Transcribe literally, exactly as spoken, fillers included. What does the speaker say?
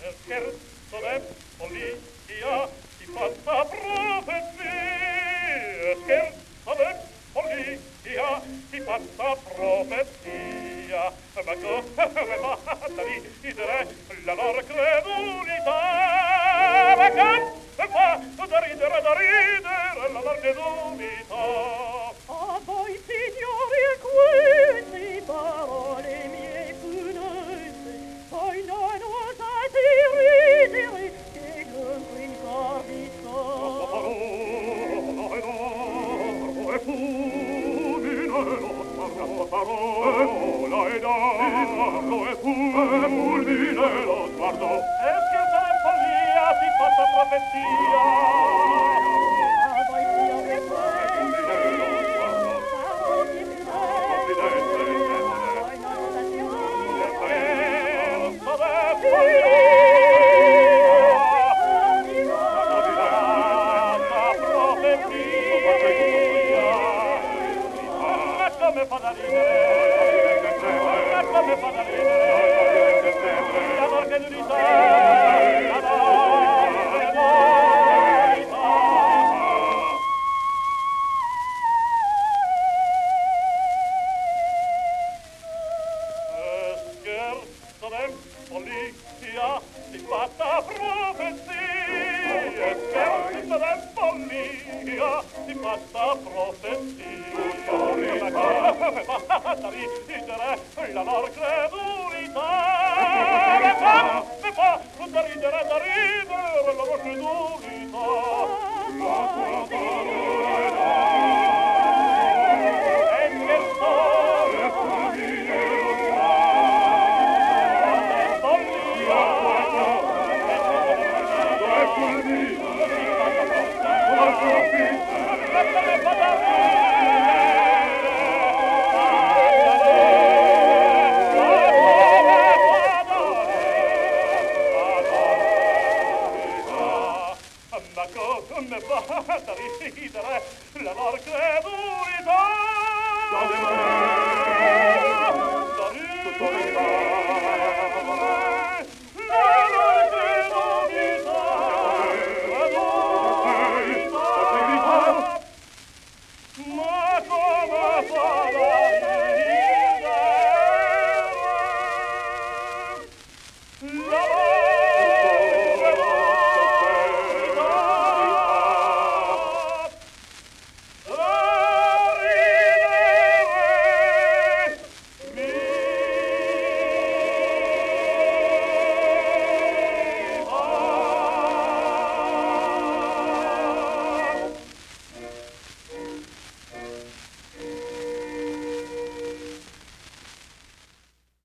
scherzo d'è follia si fatta profezia, scherzo d'è follia si fatta profezia, ma come fatta ridere la loro credulità, ma come fa da ridere da ridere la loro credulità. A voi signori e queste parole mie funeste, poi non osate ridere che non rincardisco. La parola è fulmine, la parola è d'oro e fulmine lo sguardo. E scherzo è follia, si fatta profezia. A voi signori e queste come fa da ridere, come fa da ridere, la morte d'unità, la morte d'unità. Scherzo d'è follia, si fatta profezia, scherzo d'è follia, si fatta profezia. Come fatta ridere la loro credulità, come fa da ridere da ridere la loro credulità. La tua parola è scherzo è follia, è follia, è follia, la come fa da ridere. Come va da ridere